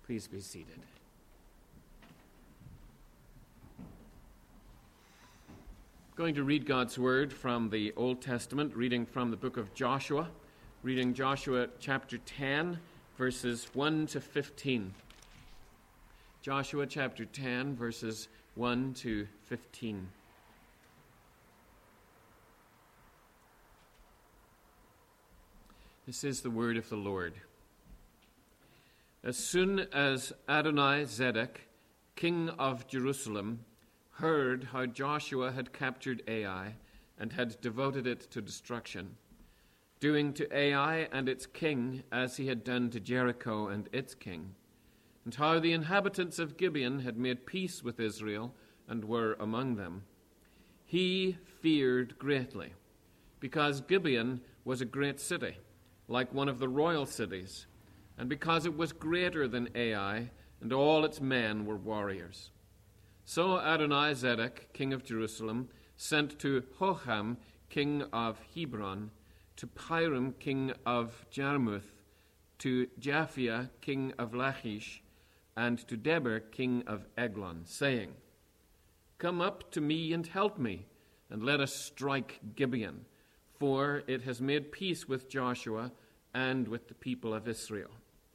Please be seated. Going to read God's word from the Old Testament, reading from the book of Joshua, reading Joshua chapter 10, verses 1 to 15. Joshua chapter 10, verses 1 to 15. This is the word of the Lord. As soon as Adoni-Zedek, king of Jerusalem, heard how Joshua had captured Ai and had devoted it to destruction, doing to Ai and its king as he had done to Jericho and its king, and how the inhabitants of Gibeon had made peace with Israel and were among them, he feared greatly, because Gibeon was a great city, like one of the royal cities, and because it was greater than Ai, and all its men were warriors. So Adoni-Zedek, king of Jerusalem, sent to Hoham, king of Hebron, to Piram, king of Jarmuth, to Japhia, king of Lachish, and to Deber, king of Eglon, saying, "Come up to me and help me, and let us strike Gibeon, for it has made peace with Joshua and with the people of Israel."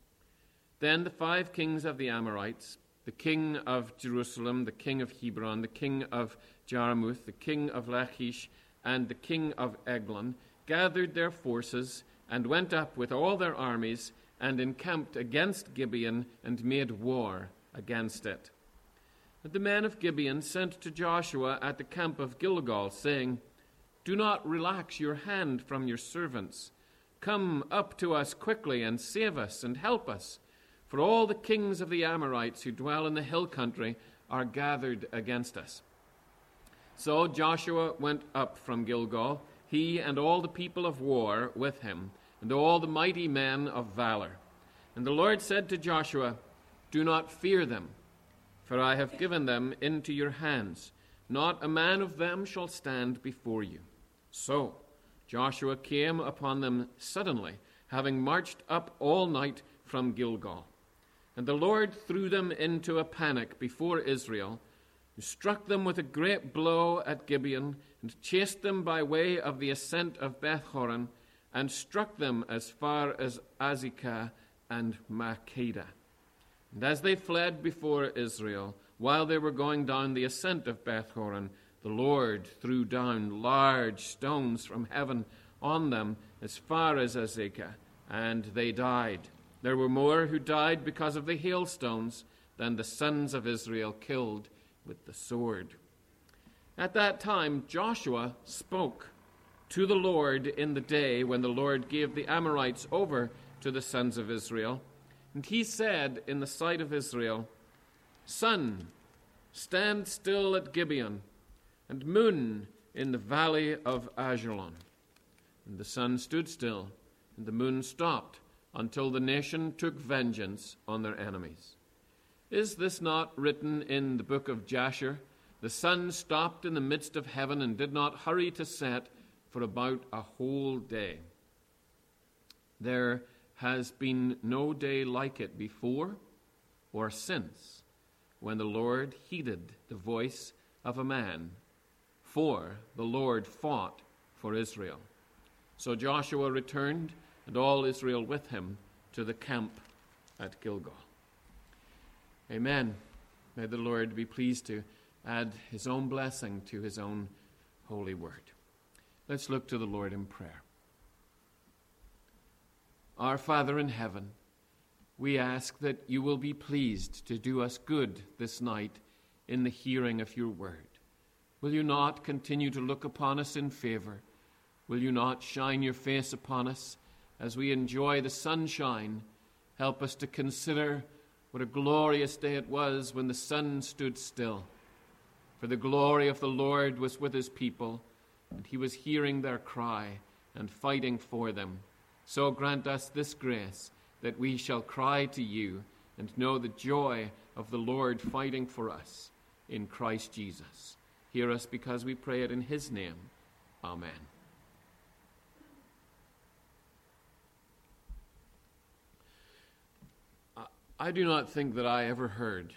Then the 5 kings of the Amorites, the king of Jerusalem, the king of Hebron, the king of Jarmuth, the king of Lachish, and the king of Eglon, gathered their forces and went up with all their armies and encamped against Gibeon and made war against it. And the men of Gibeon sent to Joshua at the camp of Gilgal, saying, "Do not relax your hand from your servants. Come up to us quickly and save us and help us. For all the kings of the Amorites who dwell in the hill country are gathered against us." So Joshua went up from Gilgal, he and all the people of war with him, and all the mighty men of valor. And the Lord said to Joshua, "Do not fear them, for I have given them into your hands. Not a man of them shall stand before you." So Joshua came upon them suddenly, having marched up all night from Gilgal. And the Lord threw them into a panic before Israel, who struck them with a great blow at Gibeon, and chased them by way of the ascent of Beth-horon, and struck them as far as Azekah and Makkedah. And as they fled before Israel, while they were going down the ascent of Beth-horon, the Lord threw down large stones from heaven on them as far as Azekah, and they died. There were more who died because of the hailstones than the sons of Israel killed with the sword. At that time Joshua spoke to the Lord in the day when the Lord gave the Amorites over to the sons of Israel. And he said in the sight of Israel, "Sun, stand still at Gibeon, and moon in the valley of Ajalon." And the sun stood still, and the moon stopped, until the nation took vengeance on their enemies. Is this not written in the book of Jasher? The sun stopped in the midst of heaven and did not hurry to set for about a whole day. There has been no day like it before or since, when the Lord heeded the voice of a man, for the Lord fought for Israel. So Joshua returned, and all Israel with him, to the camp at Gilgal. Amen. May the Lord be pleased to add his own blessing to his own holy word. Let's look to the Lord in prayer. Our Father in heaven, we ask that you will be pleased to do us good this night in the hearing of your word. Will you not continue to look upon us in favor? Will you not shine your face upon us as we enjoy the sunshine? Help us to consider what a glorious day it was when the sun stood still. For the glory of the Lord was with his people, and he was hearing their cry and fighting for them. So grant us this grace, that we shall cry to you and know the joy of the Lord fighting for us in Christ Jesus. Hear us because we pray it in his name. Amen. I do not think that I ever heard,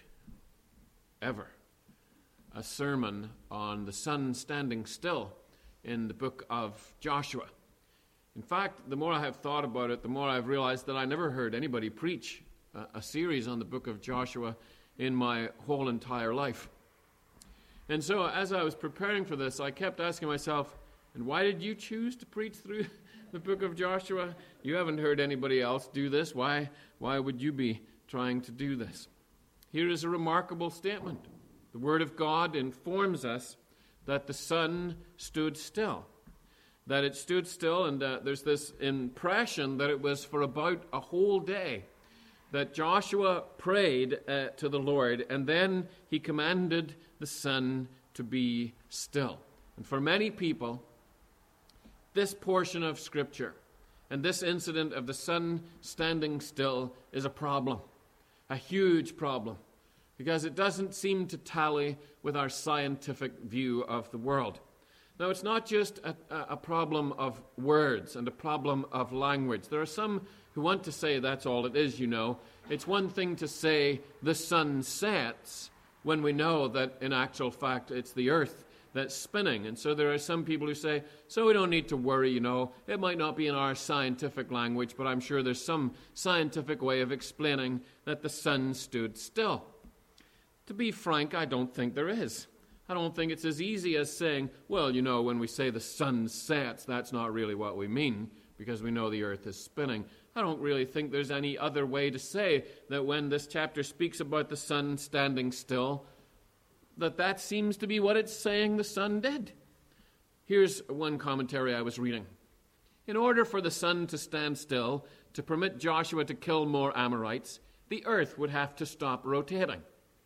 a sermon on the sun standing still in the book of Joshua. In fact, the more I have thought about it, the more I've realized that I never heard anybody preach a series on the book of Joshua in my whole entire life. And so as I was preparing for this, I kept asking myself, and why did you choose to preach through the book of Joshua? You haven't heard anybody else do this. Why would you be trying to do this? Here is a remarkable statement. The Word of God informs us that the sun stood still. That it stood still, and there's this impression that it was for about a whole day. That Joshua prayed to the Lord, and then he commanded the sun to be still. And for many people, this portion of Scripture and this incident of the sun standing still is a problem, a huge problem, because it doesn't seem to tally with our scientific view of the world. Now, it's not just a problem of words and a problem of language. There are some who want to say that's all it is, you know. It's one thing to say the sun sets when we know that in actual fact it's the earth that's spinning. And so there are some people who say, so we don't need to worry, you know. It might not be in our scientific language, but I'm sure there's some scientific way of explaining that the sun stood still. To be frank, I don't think there is. I don't think it's as easy as saying, well, you know, when we say the sun sets, that's not really what we mean, because we know the earth is spinning. I don't really think there's any other way to say that when this chapter speaks about the sun standing still, that seems to be what it's saying the sun did. Here's one commentary I was reading. In order for the sun to stand still, to permit Joshua to kill more Amorites, the earth would have to stop rotating.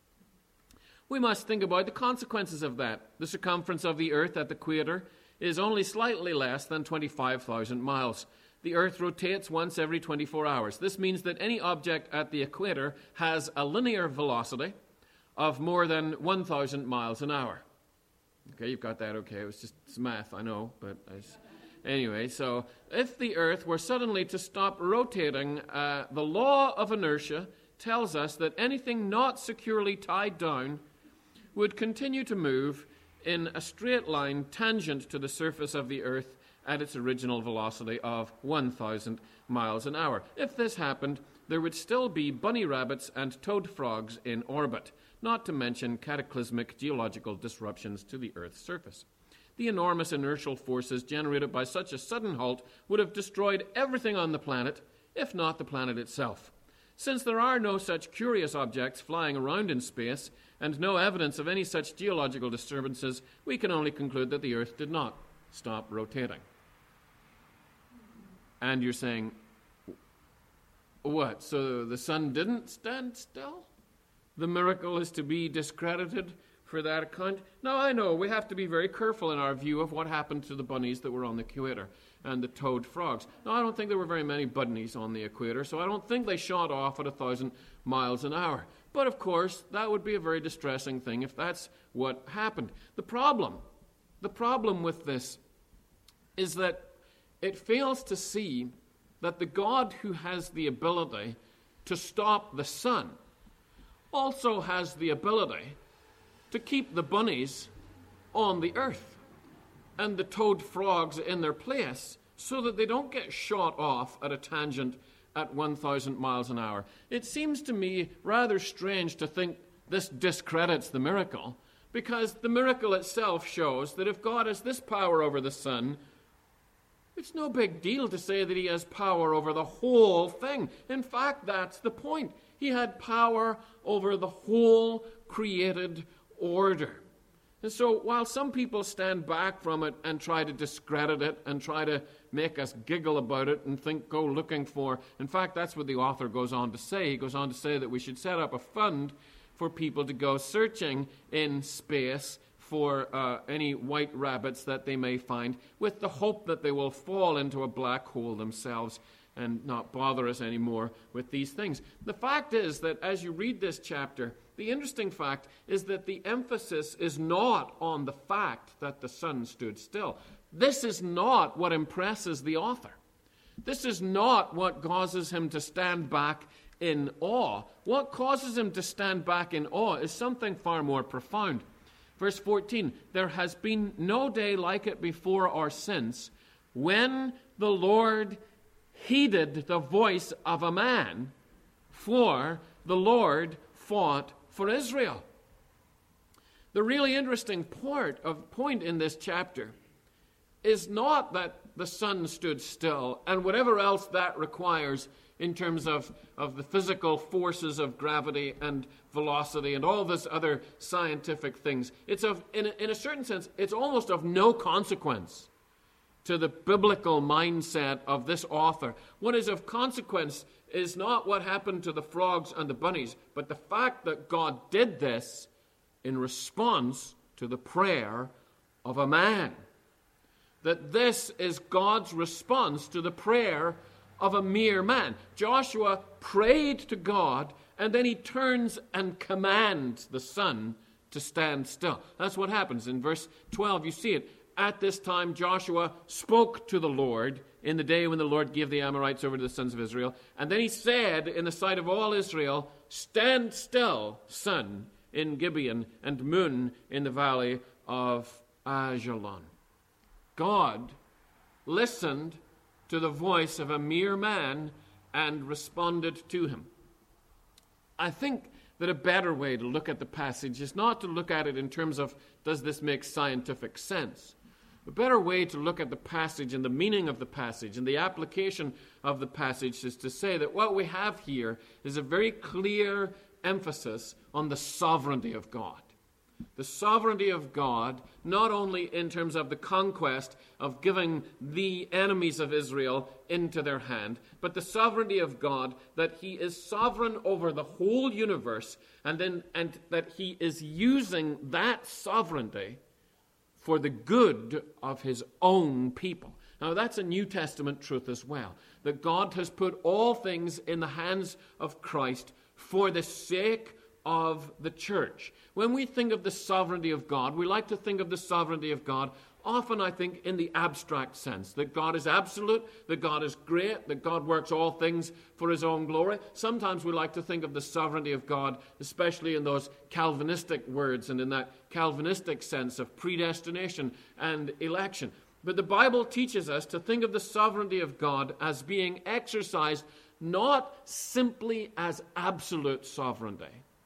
We must think about the consequences of that. The circumference of the earth at the equator is only slightly less than 25,000 miles. The earth rotates once every 24 hours. This means that any object at the equator has a linear velocity of more than 1,000 miles an hour. Okay, you've got that okay. It was just math, I know, but anyway, so if the earth were suddenly to stop rotating, the law of inertia tells us that anything not securely tied down would continue to move in a straight line tangent to the surface of the earth at its original velocity of 1,000 miles an hour. If this happened, there would still be bunny rabbits and toad frogs in orbit, not to mention cataclysmic geological disruptions to the Earth's surface. The enormous inertial forces generated by such a sudden halt would have destroyed everything on the planet, if not the planet itself. Since there are no such curious objects flying around in space and no evidence of any such geological disturbances, we can only conclude that the Earth did not stop rotating. And you're saying, what? So the sun didn't stand still? The miracle is to be discredited for that account? Now, I know we have to be very careful in our view of what happened to the bunnies that were on the equator and the toad frogs. Now, I don't think there were very many bunnies on the equator, so I don't think they shot off at 1,000 miles an hour. But, of course, that would be a very distressing thing if that's what happened. The problem with this is that it fails to see that the God who has the ability to stop the sun also has the ability to keep the bunnies on the earth and the toad frogs in their place so that they don't get shot off at a tangent at 1,000 miles an hour. It seems to me rather strange to think this discredits the miracle, because the miracle itself shows that if God has this power over the sun, it's no big deal to say that he has power over the whole thing. In fact, that's the point. He had power over the whole created order. And so while some people stand back from it and try to discredit it and try to make us giggle about it and think, go looking for, in fact, that's what the author goes on to say. He goes on to say that we should set up a fund for people to go searching in space for any white rabbits that they may find, with the hope that they will fall into a black hole themselves and not bother us anymore with these things. The fact is that as you read this chapter, the interesting fact is that the emphasis is not on the fact that the sun stood still. This is not what impresses the author. This is not what causes him to stand back in awe. What causes him to stand back in awe is something far more profound. Verse 14, there has been no day like it before or since, when the Lord heeded the voice of a man, for the Lord fought for Israel. The really interesting point in this chapter is not that the sun stood still and whatever else that requires in terms of the physical forces of gravity and velocity and all this other scientific things. It's in a certain sense, it's almost of no consequence to the biblical mindset of this author. What is of consequence is not what happened to the frogs and the bunnies, but the fact that God did this in response to the prayer of a man. That this is God's response to the prayer of a mere man. Joshua prayed to God, and then he turns and commands the sun to stand still. That's what happens. In verse 12, you see it. At this time, Joshua spoke to the Lord in the day when the Lord gave the Amorites over to the sons of Israel. And then he said in the sight of all Israel, stand still, sun, in Gibeon, and moon in the valley of Ajalon. God listened to the voice of a mere man and responded to him. I think that a better way to look at the passage is not to look at it in terms of, does this make scientific sense? A better way to look at the passage and the meaning of the passage and the application of the passage is to say that what we have here is a very clear emphasis on the sovereignty of God. The sovereignty of God, not only in terms of the conquest of giving the enemies of Israel into their hand, but the sovereignty of God, that he is sovereign over the whole universe, and that he is using that sovereignty for the good of his own people. Now, that's a New Testament truth as well, that God has put all things in the hands of Christ for the sake of the church. When we think of the sovereignty of God, we like to think of the sovereignty of God often, I think, in the abstract sense, that God is absolute, that God is great, that God works all things for his own glory. Sometimes we like to think of the sovereignty of God, especially in those Calvinistic words and in that Calvinistic sense of predestination and election. But the Bible teaches us to think of the sovereignty of God as being exercised not simply as absolute sovereignty,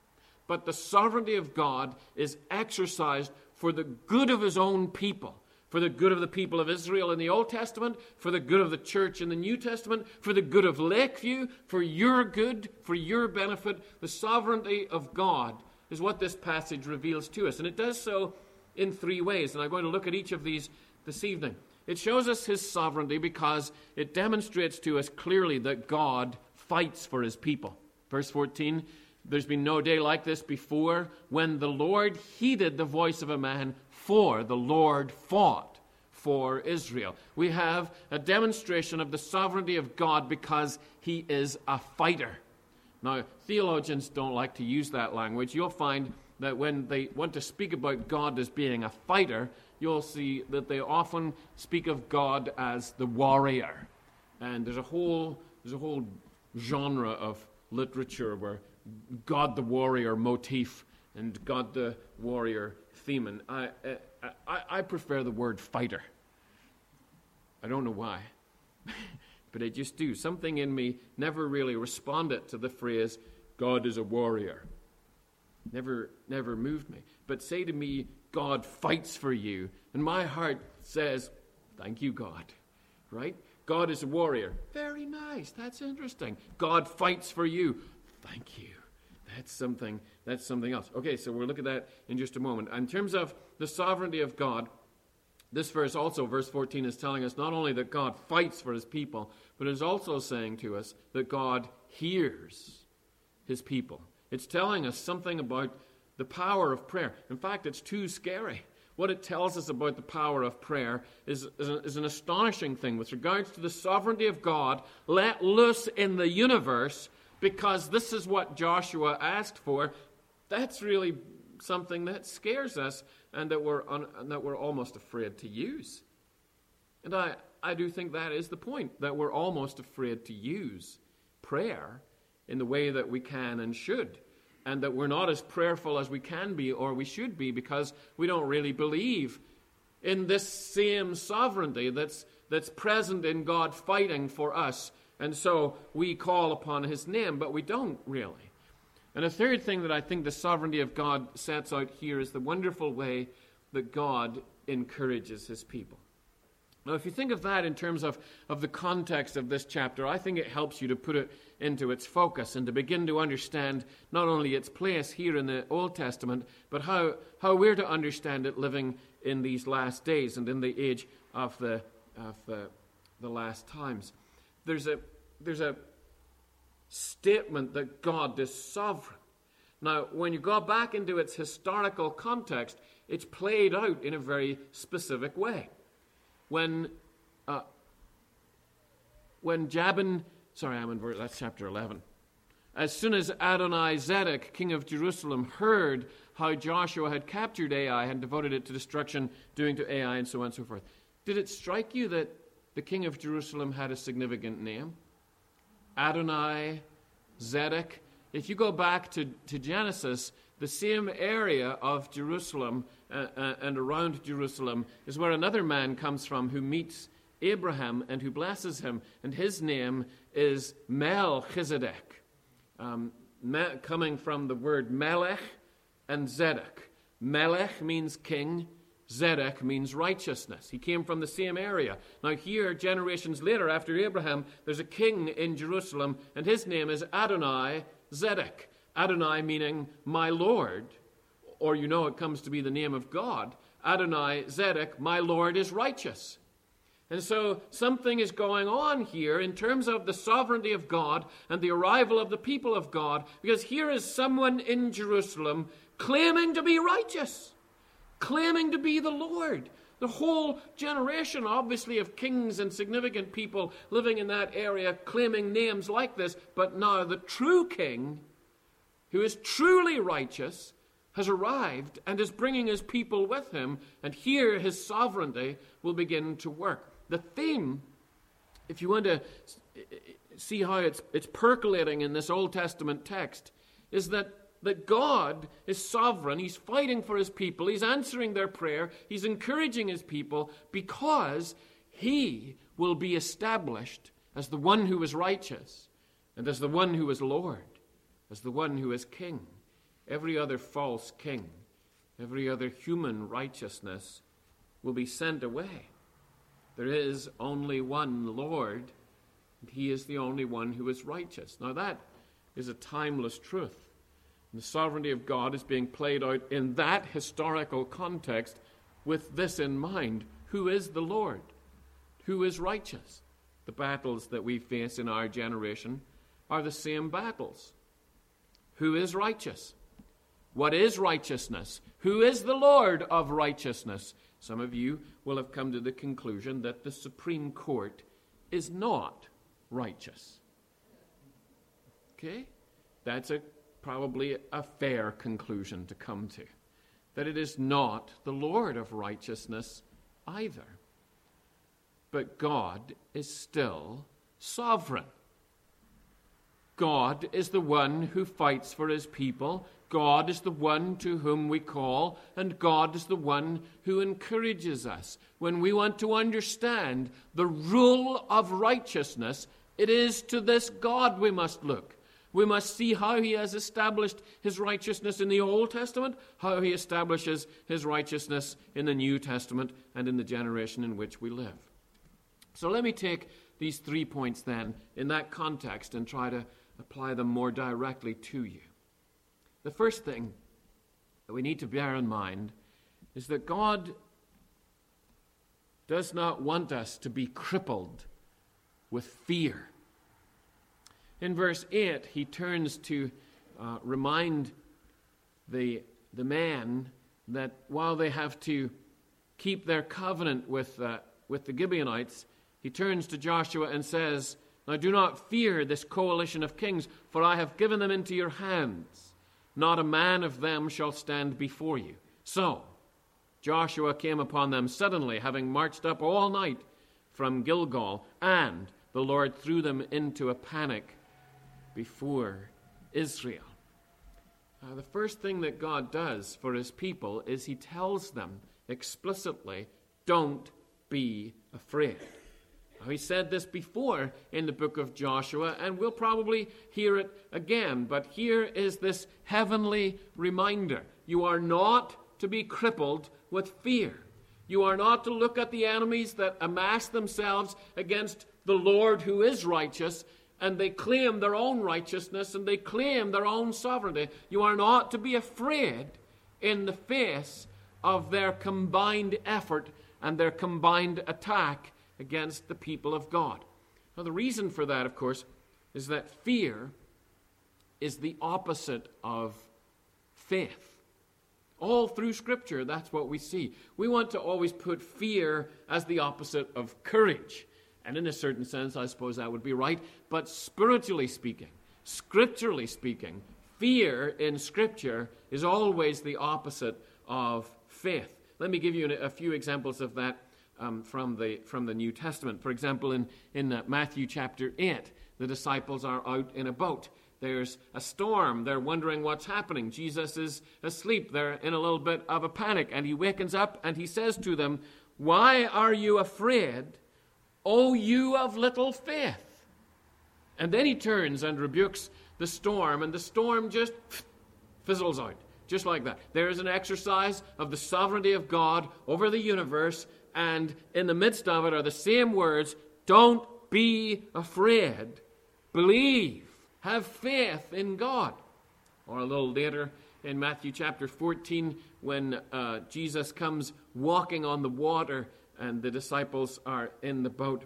but the sovereignty of God is exercised for the good of his own people, for the good of the people of Israel in the Old Testament, for the good of the church in the New Testament, for the good of Lakeview, for your good, for your benefit. The sovereignty of God is what this passage reveals to us. And it does so in three ways, and I'm going to look at each of these this evening. It shows us his sovereignty because it demonstrates to us clearly that God fights for his people. Verse 14, there's been no day like this before, when the Lord heeded the voice of a man, for the Lord fought for Israel. We have a demonstration of the sovereignty of God because he is a fighter. Now, theologians don't like to use that language. You'll find that when they want to speak about God as being a fighter, you'll see that they often speak of God as the warrior. And there's a whole genre of literature where God the warrior motif and God the warrior theme. And I prefer the word fighter. I don't know why, but I just do. Something in me never really responded to the phrase, God is a warrior. Never moved me. But say to me, God fights for you, and my heart says, thank you, God. Right? God is a warrior. Very nice. That's interesting. God fights for you. Thank you. That's something else. Okay, so we'll look at that in just a moment. In terms of the sovereignty of God, this verse also, verse 14, is telling us not only that God fights for his people, but is also saying to us that God hears his people. It's telling us something about the power of prayer. In fact, it's too scary. What it tells us about the power of prayer is an astonishing thing with regards to the sovereignty of God let loose in the universe, because this is what Joshua asked for. That's really something that scares us and that we're almost afraid to use. And I do think that is the point, that we're almost afraid to use prayer in the way that we can and should, and that we're not as prayerful as we can be or we should be because we don't really believe in this same sovereignty that's present in God fighting for us. And so we call upon his name, but we don't really. And a third thing that I think the sovereignty of God sets out here is the wonderful way that God encourages his people. Now, if you think of that in terms of the context of this chapter, I think it helps you to put it into its focus and to begin to understand not only its place here in the Old Testament, but how we're to understand it living in these last days and in the age of the last times. There's a statement that God is sovereign. Now, when you go back into its historical context, it's played out in a very specific way. When Jabin, that's chapter 11. As soon as Adoni-Zedek, king of Jerusalem, heard how Joshua had captured Ai and devoted it to destruction, doing to Ai, and so on and so forth, did it strike you that the king of Jerusalem had a significant name? Adoni-Zedek. If you go back to Genesis, the same area of Jerusalem and around Jerusalem is where another man comes from who meets Abraham and who blesses him, and his name is Melchizedek, coming from the word Melech and Zedek. Melech means king, Zedek means righteousness. He came from the same area. Now here, generations later, after Abraham, there's a king in Jerusalem, and his name is Adoni-Zedek. Adonai meaning my Lord, or it comes to be the name of God. Adoni-Zedek, my Lord is righteous. And so something is going on here in terms of the sovereignty of God and the arrival of the people of God, because here is someone in Jerusalem claiming to be righteous, claiming to be the Lord. The whole generation, obviously, of kings and significant people living in that area claiming names like this, but now the true king, who is truly righteous, has arrived and is bringing his people with him, and here his sovereignty will begin to work. The theme, if you want to see how it's percolating in this Old Testament text, is that God is sovereign. He's fighting for his people. He's answering their prayer. He's encouraging his people because he will be established as the one who is righteous and as the one who is Lord, as the one who is king. Every other false king, every other human righteousness will be sent away. There is only one Lord, and he is the only one who is righteous. Now that is a timeless truth. And the sovereignty of God is being played out in that historical context with this in mind. Who is the Lord? Who is righteous? The battles that we face in our generation are the same battles. Who is righteous? What is righteousness? Who is the Lord of righteousness? Some of you will have come to the conclusion that the Supreme Court is not righteous. Okay? That's probably a fair conclusion to come to. That it is not the Lord of righteousness either. But God is still sovereign. God is the one who fights for his people. God is the one to whom we call, and God is the one who encourages us. When we want to understand the rule of righteousness, it is to this God we must look. We must see how he has established his righteousness in the Old Testament, how he establishes his righteousness in the New Testament, and in the generation in which we live. So let me take these 3 points then in that context and try to apply them more directly to you. The first thing that we need to bear in mind is that God does not want us to be crippled with fear. In verse 8, he turns to remind the man that while they have to keep their covenant with the Gibeonites, he turns to Joshua and says, "Now do not fear this coalition of kings, for I have given them into your hands. Not a man of them shall stand before you." So Joshua came upon them suddenly, having marched up all night from Gilgal, and the Lord threw them into a panic before Israel. The first thing that God does for his people is he tells them explicitly, don't be afraid. Now, he said this before in the book of Joshua, and we'll probably hear it again, but here is this heavenly reminder. You are not to be crippled with fear. You are not to look at the enemies that amass themselves against the Lord who is righteous, and they claim their own righteousness and they claim their own sovereignty. You are not to be afraid in the face of their combined effort and their combined attack against the people of God. Now, the reason for that, of course, is that fear is the opposite of faith. All through Scripture, that's what we see. We want to always put fear as the opposite of courage. And in a certain sense, I suppose that would be right. But spiritually speaking, scripturally speaking, fear in Scripture is always the opposite of faith. Let me give you a few examples of that from the New Testament. For example, in Matthew chapter 8, the disciples are out in a boat. There's a storm. They're wondering what's happening. Jesus is asleep. They're in a little bit of a panic. And he wakens up and he says to them, "Why are you afraid, O you of little faith?" And then he turns and rebukes the storm, and the storm just fizzles out, just like that. There is an exercise of the sovereignty of God over the universe, and in the midst of it are the same words, don't be afraid, believe, have faith in God. Or a little later in Matthew chapter 14, when Jesus comes walking on the water, and the disciples are in the boat,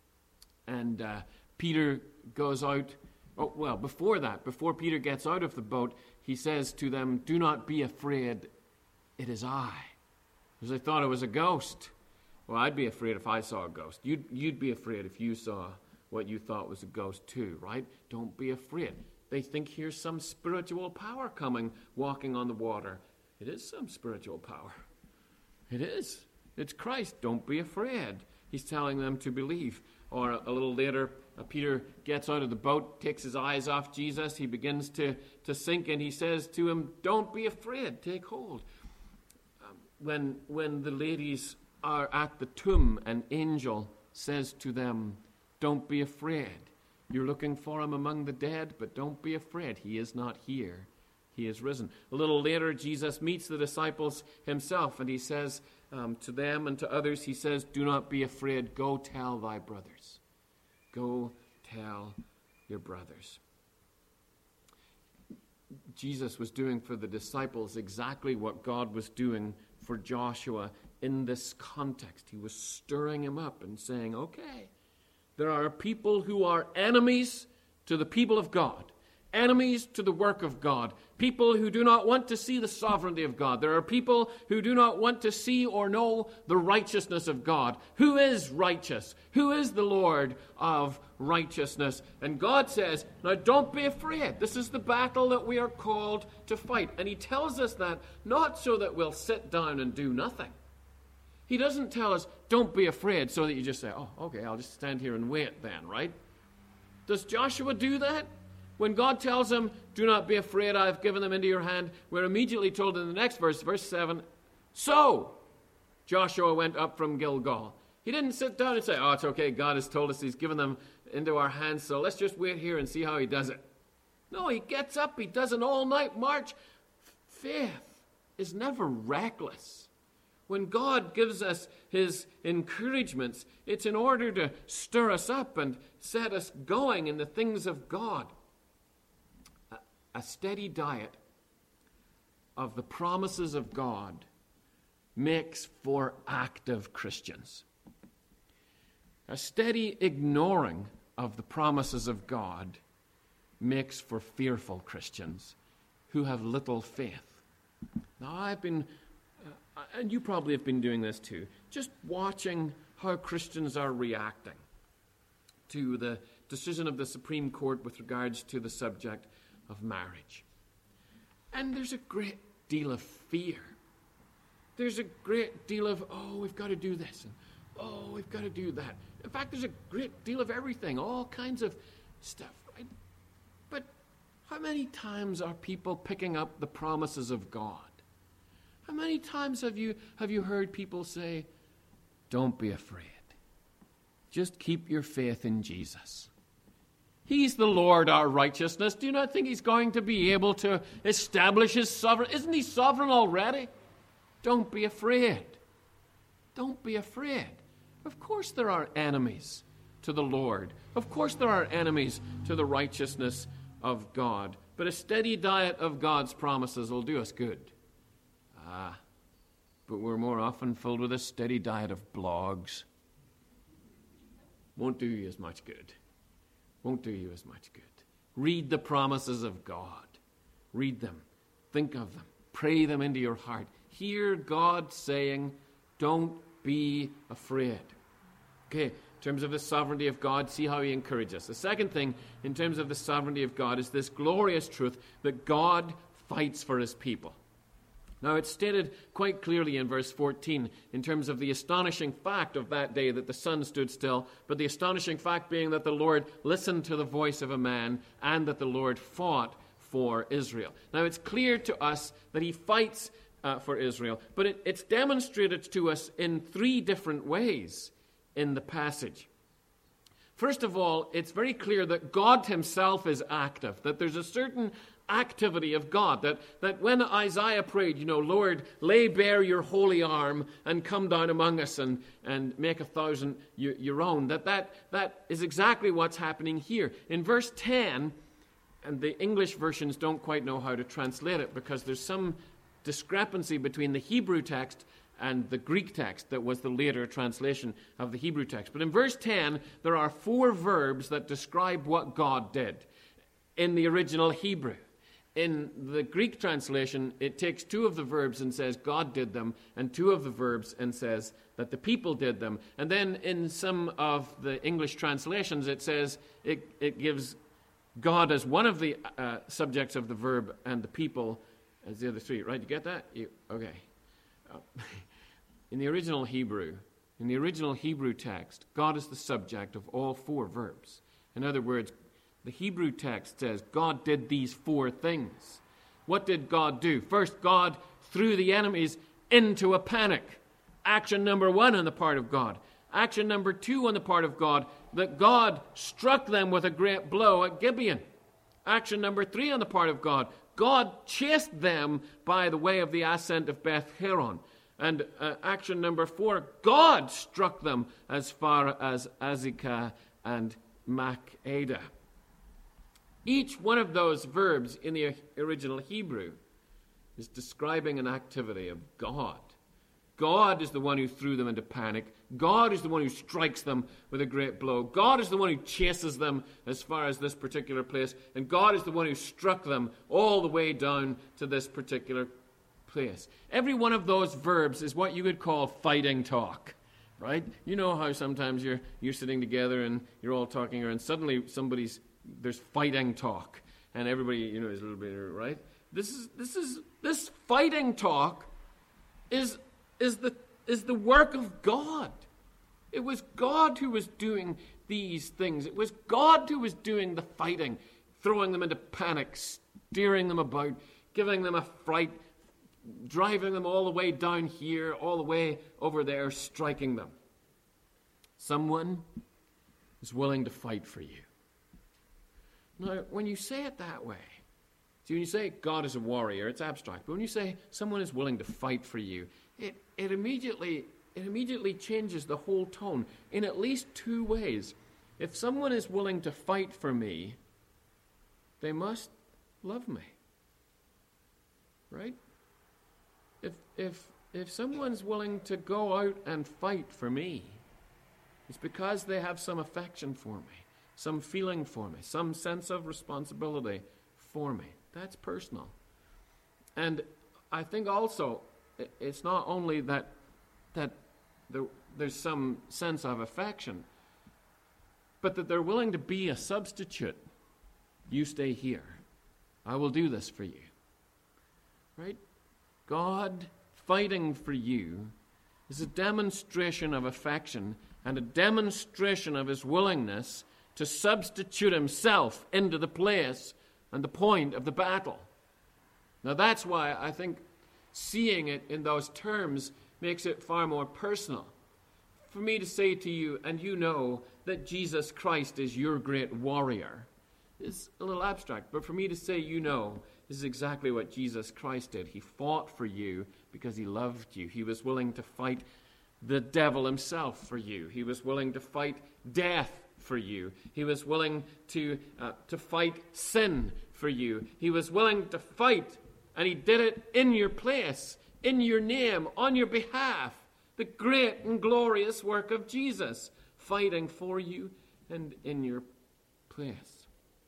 and Peter goes out. Oh, well, before that, before Peter gets out of the boat, he says to them, "Do not be afraid, it is I." Because they thought it was a ghost. Well, I'd be afraid if I saw a ghost. You'd be afraid if you saw what you thought was a ghost too, right? Don't be afraid. They think here's some spiritual power coming, walking on the water. It is some spiritual power. It is. It's Christ. Don't be afraid. He's telling them to believe. Or a little later, Peter gets out of the boat, takes his eyes off Jesus. He begins to sink, and he says to him, "Don't be afraid. Take hold." When the ladies are at the tomb, an angel says to them, "Don't be afraid. You're looking for him among the dead, but don't be afraid. He is not here. He is risen." A little later, Jesus meets the disciples himself, and he says to them and to others, he says, "Do not be afraid. Go tell thy brothers." Go tell your brothers. Jesus was doing for the disciples exactly what God was doing for Joshua in this context. He was stirring him up and saying, okay, there are people who are enemies to the people of God, enemies to the work of God, people who do not want to see the sovereignty of God. There are people who do not want to see or know the righteousness of God. Who is righteous? Who is the Lord of righteousness? And God says, now don't be afraid. This is the battle that we are called to fight. And he tells us that not so that we'll sit down and do nothing. He doesn't tell us, don't be afraid, so that you just say, oh, okay, I'll just stand here and wait then, right? Does Joshua do that? When God tells him, do not be afraid, I have given them into your hand, we're immediately told in the next verse, verse 7, so Joshua went up from Gilgal. He didn't sit down and say, oh, it's okay, God has told us he's given them into our hands, so let's just wait here and see how he does it. No, he gets up, he does an all-night march. Faith is never reckless. When God gives us his encouragements, it's in order to stir us up and set us going in the things of God. A steady diet of the promises of God makes for active Christians. A steady ignoring of the promises of God makes for fearful Christians who have little faith. Now, I've been, and you probably have been doing this too, just watching how Christians are reacting to the decision of the Supreme Court with regards to the subject of marriage. And there's a great deal of fear. There's a great deal of, oh, we've got to do this, and oh, we've got to do that. In fact, there's a great deal of everything, all kinds of stuff, right? How many times are people picking up the promises of God? How many times have you heard people say, don't be afraid. Just keep your faith in Jesus. He's the Lord, our righteousness. Do you not think he's going to be able to establish his sovereignty? Isn't he sovereign already? Don't be afraid. Don't be afraid. Of course there are enemies to the Lord. Of course there are enemies to the righteousness of God. But a steady diet of God's promises will do us good. But we're more often filled with a steady diet of blogs. Won't do you as much good. Won't do you as much good. Read the promises of God. Read them. Think of them. Pray them into your heart. Hear God saying, don't be afraid. Okay, in terms of the sovereignty of God, see how he encourages us. The second thing, in terms of the sovereignty of God, is this glorious truth that God fights for his people. Now, it's stated quite clearly in verse 14 in terms of the astonishing fact of that day that the sun stood still, but the astonishing fact being that the Lord listened to the voice of a man and that the Lord fought for Israel. Now, it's clear to us that he fights for Israel, but it's demonstrated to us in three different ways in the passage. First of all, it's very clear that God himself is active, that there's a certain activity of God, that when Isaiah prayed, Lord, lay bare your holy arm and come down among us and make 1,000 your own, that is exactly what's happening here. In verse 10, and the English versions don't quite know how to translate it because there's some discrepancy between the Hebrew text and the Greek text that was the later translation of the Hebrew text. But in verse 10, there are 4 verbs that describe what God did in the original Hebrew. In the Greek translation, it takes 2 of the verbs and says God did them, and 2 of the verbs and says that the people did them. And then in some of the English translations, it says it gives God as one of the subjects of the verb and the people as the other 3. Right, you get that? Okay. In the original Hebrew text, God is the subject of all 4 verbs. In other words, the Hebrew text says God did these 4 things. What did God do? First, God threw the enemies into a panic. Action number 1 on the part of God. Action number 2 on the part of God, that God struck them with a great blow at Gibeon. Action number 3 on the part of God, God chased them by the way of the ascent of Beth Horon. And action number 4, God struck them as far as Azekah and Makkedah. Each one of those verbs in the original Hebrew is describing an activity of God. God is the one who threw them into panic. God is the one who strikes them with a great blow. God is the one who chases them as far as this particular place. And God is the one who struck them all the way down to this particular place. Every one of those verbs is what you would call fighting talk, right? You know how sometimes you're sitting together and you're all talking, and suddenly there's fighting talk, and everybody is a little bit right. This fighting talk is the work of God. It was God who was doing these things. It was God who was doing the fighting, throwing them into panic, steering them about, giving them a fright, driving them all the way down here, all the way over there, striking them. Someone is willing to fight for you. Now, when you say it that way, see, when you say God is a warrior, it's abstract. But when you say someone is willing to fight for you, it immediately changes the whole tone in at least 2 ways. If someone is willing to fight for me, they must love me. Right? If someone's willing to go out and fight for me, it's because they have some affection for me, some feeling for me, some sense of responsibility for me. That's personal. And I think also it's not only that there's some sense of affection, but that they're willing to be a substitute. You stay here. I will do this for you. Right? God fighting for you is a demonstration of affection and a demonstration of his willingness to substitute himself into the place and the point of the battle. Now that's why I think seeing it in those terms makes it far more personal. For me to say to you, and you know, that Jesus Christ is your great warrior, is a little abstract. But for me to say, you know, this is exactly what Jesus Christ did. He fought for you because he loved you. He was willing to fight the devil himself for you. He was willing to fight death for you. He was willing to fight sin for you. He was willing to fight, and he did it in your place, in your name, on your behalf. The great and glorious work of Jesus, fighting for you and in your place.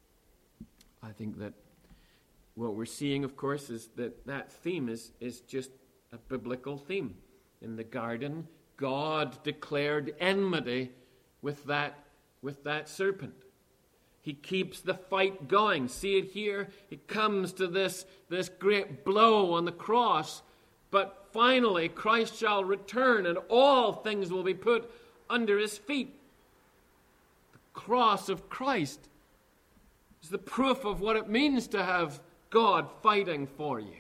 I think that what we're seeing, of course, is that theme is just a biblical theme. In the garden, God declared enmity with that serpent. He keeps the fight going. See it here? It comes to this great blow on the cross. But finally, Christ shall return, and all things will be put under his feet. The cross of Christ is the proof of what it means to have God fighting for you.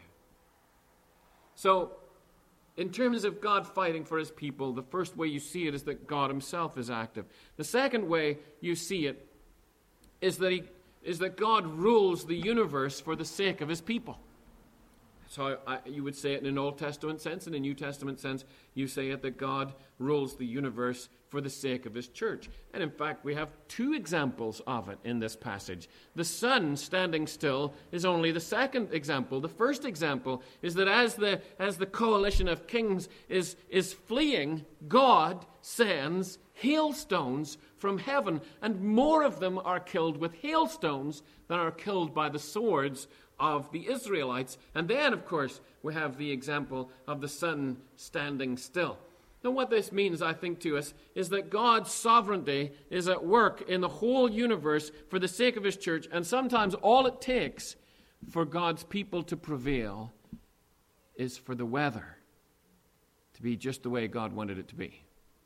So, in terms of God fighting for his people, the first way you see it is that God himself is active. The second way you see it is that God rules the universe for the sake of his people. So you would say it in an Old Testament sense. In a New Testament sense, you say it that God rules the universe for the sake of his church. And in fact, we have two examples of it in this passage. The sun standing still is only the second example. The first example is that as the coalition of kings is fleeing, God sends hailstones from heaven, and more of them are killed with hailstones than are killed by the swords of the Israelites. And then, of course, we have the example of the sun standing still. Now, what this means, I think, to us is that God's sovereignty is at work in the whole universe for the sake of his church, and sometimes all it takes for God's people to prevail is for the weather to be just the way God wanted it to be.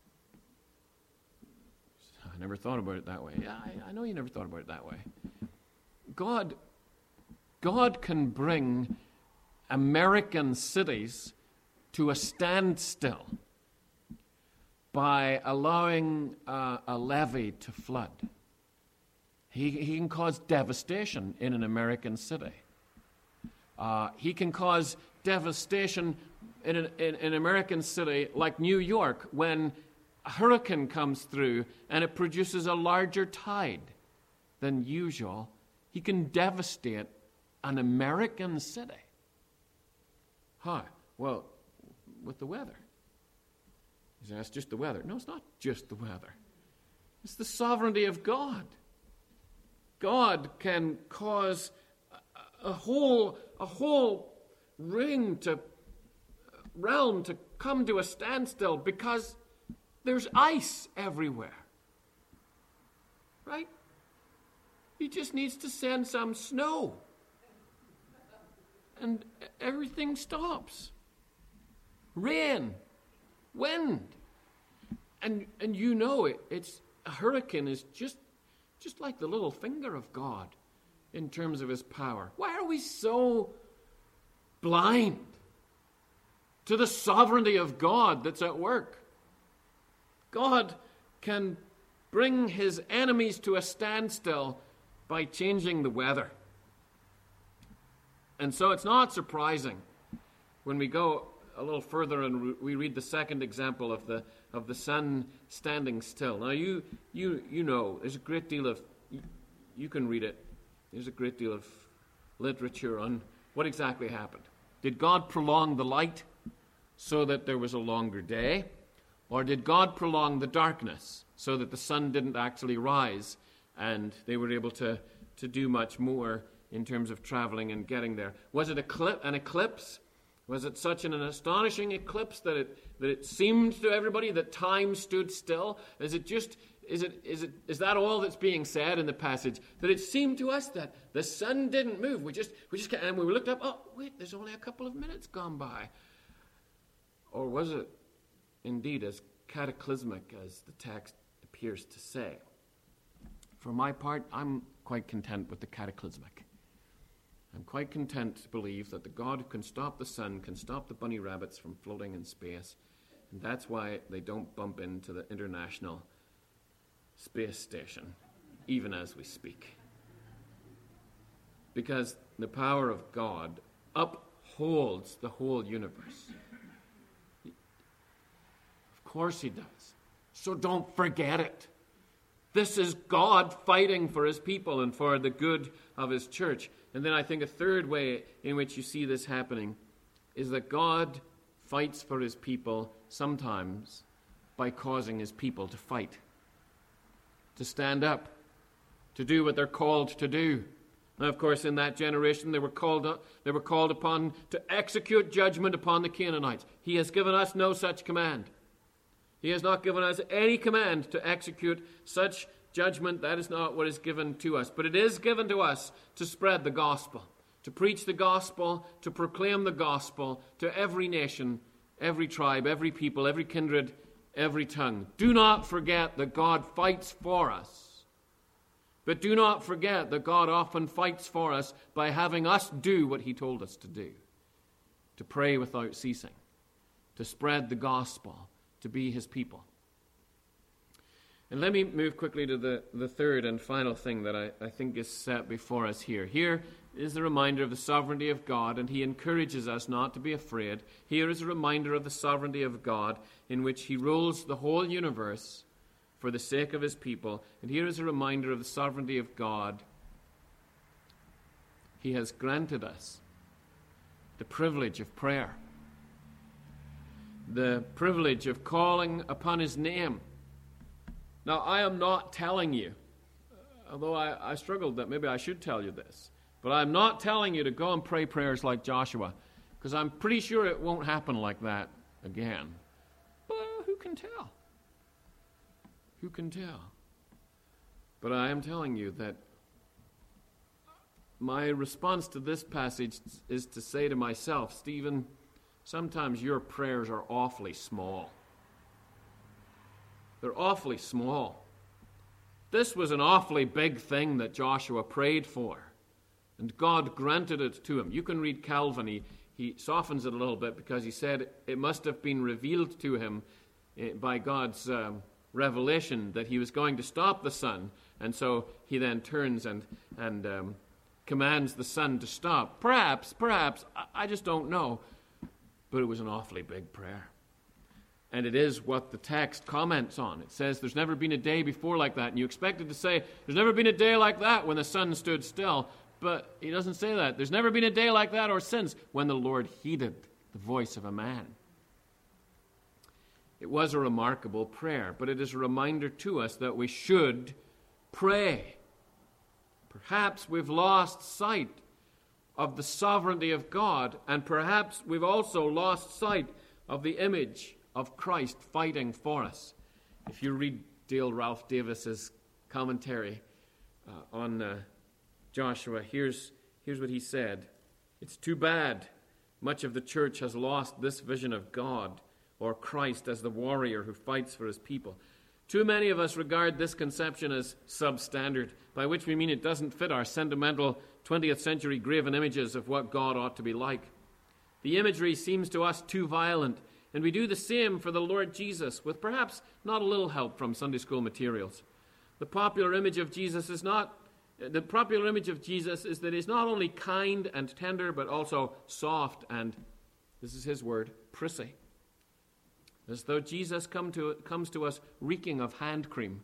I never thought about it that way. Yeah, I know you never thought about it that way. God can bring American cities to a standstill by allowing a levee to flood. He can cause devastation in an American city. He can cause devastation in an American city like New York when a hurricane comes through and it produces a larger tide than usual. He can devastate an American city. How? Well, with the weather. You say, that's just the weather. No, it's not just the weather. It's the sovereignty of God. God can cause a whole realm to come to a standstill because there's ice everywhere. Right? He just needs to send some snow. And everything stops. Rain, wind. And you know it's a hurricane is just like the little finger of God in terms of his power. Why are we so blind to the sovereignty of God that's at work? God can bring his enemies to a standstill by changing the weather. And so it's not surprising when we go a little further and we read the second example of the sun standing still. Now you know there's a great deal of, you can read it, there's a great deal of literature on what exactly happened. Did God prolong the light so that there was a longer day? Or did God prolong the darkness so that the sun didn't actually rise and they were able to do much more in terms of traveling and getting there? Was it an eclipse? Was it such an astonishing eclipse that it seemed to everybody that time stood still? Is that all that's being said in the passage? That it seemed to us that the sun didn't move. We just and we looked up. Oh wait, there's only a couple of minutes gone by. Or was it indeed as cataclysmic as the text appears to say? For my part, I'm quite content with the cataclysmic. I'm quite content to believe that the God who can stop the sun can stop the bunny rabbits from floating in space. And that's why they don't bump into the International Space Station, even as we speak. Because the power of God upholds the whole universe. Of course he does. So don't forget it. This is God fighting for his people and for the good of his church. And then I think a third way in which you see this happening is that God fights for his people sometimes by causing his people to fight, to stand up, to do what they're called to do. Now, of course, in that generation, they were called upon to execute judgment upon the Canaanites. He has given us no such command. He has not given us any command to execute such judgment. That is not what is given to us. But it is given to us to spread the gospel, to preach the gospel, to proclaim the gospel to every nation, every tribe, every people, every kindred, every tongue. Do not forget that God fights for us. But do not forget that God often fights for us by having us do what he told us to do, to pray without ceasing, to spread the gospel, to be his people. And let me move quickly to the third and final thing that I think is set before us here. Here is a reminder of the sovereignty of God, and he encourages us not to be afraid. Here is a reminder of the sovereignty of God in which he rules the whole universe for the sake of his people. And here is a reminder of the sovereignty of God. He has granted us the privilege of prayer, the privilege of calling upon his name. Now, I am not telling you, although I struggled that maybe I should tell you this, but I'm not telling you to go and pray prayers like Joshua, because I'm pretty sure it won't happen like that again. But who can tell? Who can tell? But I am telling you that my response to this passage is to say to myself, Stephen, sometimes your prayers are awfully small. They're awfully small. This was an awfully big thing that Joshua prayed for, and God granted it to him. You can read Calvin. He softens it a little bit because he said it must have been revealed to him by God's revelation that he was going to stop the sun, and so he then turns and commands the sun to stop. Perhaps, I just don't know. But it was an awfully big prayer. And it is what the text comments on. It says there's never been a day before like that. And you expected to say, there's never been a day like that when the sun stood still. But he doesn't say that. There's never been a day like that or since when the Lord heeded the voice of a man. It was a remarkable prayer, but it is a reminder to us that we should pray. Perhaps we've lost sight of the sovereignty of God, and perhaps we've also lost sight of the image of Christ fighting for us. If you read Dale Ralph Davis's commentary on Joshua, here's what he said. It's too bad much of the church has lost this vision of God or Christ as the warrior who fights for his people. Too many of us regard this conception as substandard, by which we mean it doesn't fit our sentimental 20th century graven images of what God ought to be like. The imagery seems to us too violent, and we do the same for the Lord Jesus, with perhaps not a little help from Sunday school materials. The popular image of Jesus is that he's not only kind and tender, but also soft and, this is his word, prissy. As though Jesus comes to us reeking of hand cream.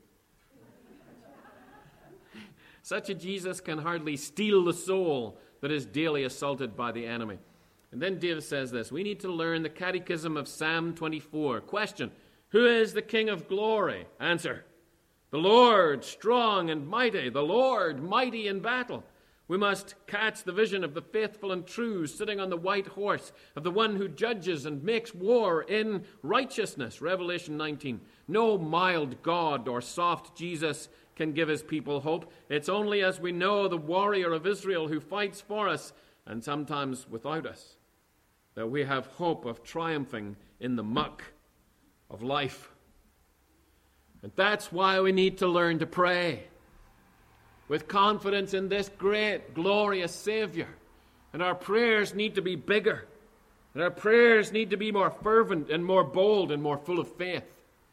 Such a Jesus can hardly steal the soul that is daily assaulted by the enemy. And then David says this, we need to learn the catechism of Psalm 24. Question, who is the King of glory? Answer, the Lord strong and mighty, the Lord mighty in battle. We must catch the vision of the faithful and true sitting on the white horse, of the one who judges and makes war in righteousness. Revelation 19. No mild God or soft Jesus can give his people hope. It's only as we know the warrior of Israel who fights for us, and sometimes without us, that we have hope of triumphing in the muck of life. And that's why we need to learn to pray with confidence in this great, glorious Savior And our prayers need to be bigger. And our prayers need to be more fervent and more bold and more full of faith.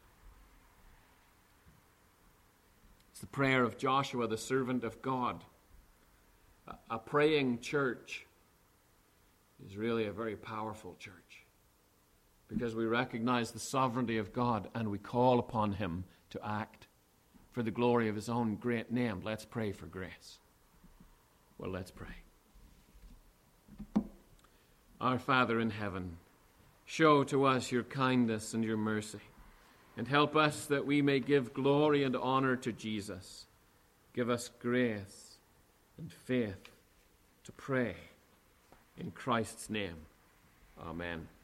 It's the prayer of Joshua, the servant of God. A praying church is really a very powerful church, because we recognize the sovereignty of God and we call upon him to act for the glory of his own great name. Let's pray for grace. Well, let's pray. Our Father in heaven, show to us your kindness and your mercy, and help us that we may give glory and honor to Jesus. Give us grace and faith to pray in Christ's name. Amen.